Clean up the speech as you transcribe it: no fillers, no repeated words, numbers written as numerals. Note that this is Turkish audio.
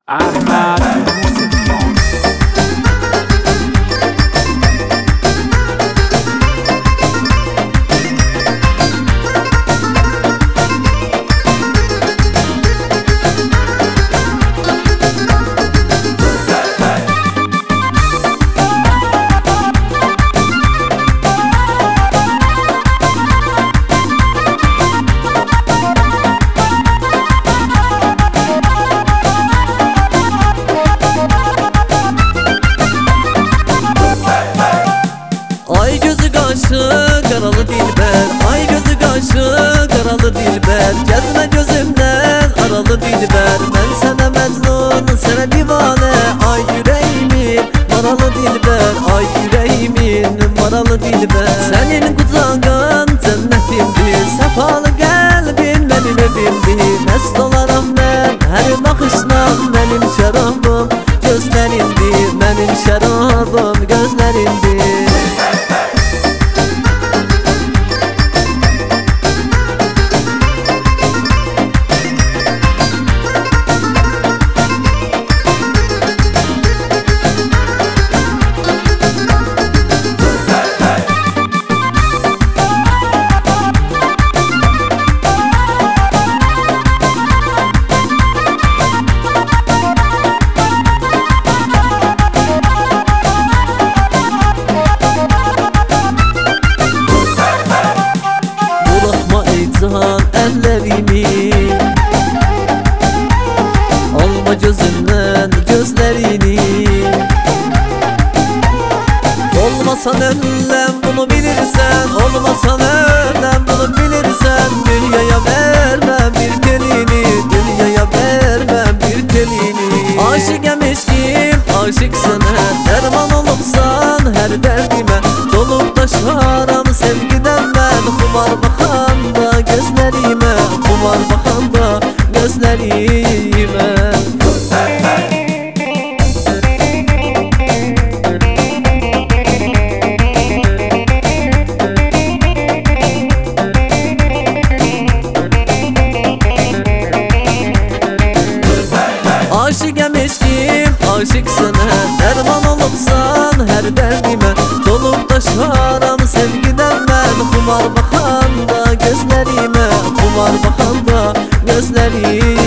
Ahmad Musevion. Ay gözü kaşı karalı dilber, ay gözü kaşı karalı dilber. Gezme gözümden aralı dilber. Ben sana mecnun, sana divane. Ay yüreğimin maralı dilber, ay yüreğimin maralı dilber. Senin kucağın cennetimdir, sefalı kalbin benim evimdir. Mest olaram ben her bakışla, benim şarabım gözlerindir, benim şarabım gözlerindir. Can ellerimi, alma gözümden gözlerini. Olmasan önlem bunu bilirsen, olmasan önlem bunu bilirsen. Dünyaya vermem bir telini, dünyaya vermem bir telini. Aşık emişkim, aşıksın her, derman olupsan her derdime. Dolup taşaram sevgiden ben, kumar bakanda gözlerime, kumar bakanda gözlerime. Aşık emişkim, aşıksın her, derman olupsan her derdime. Dolup taşaram sevgiden ben, kumar bakanda gözlerime, kumar bakanda gözlerime.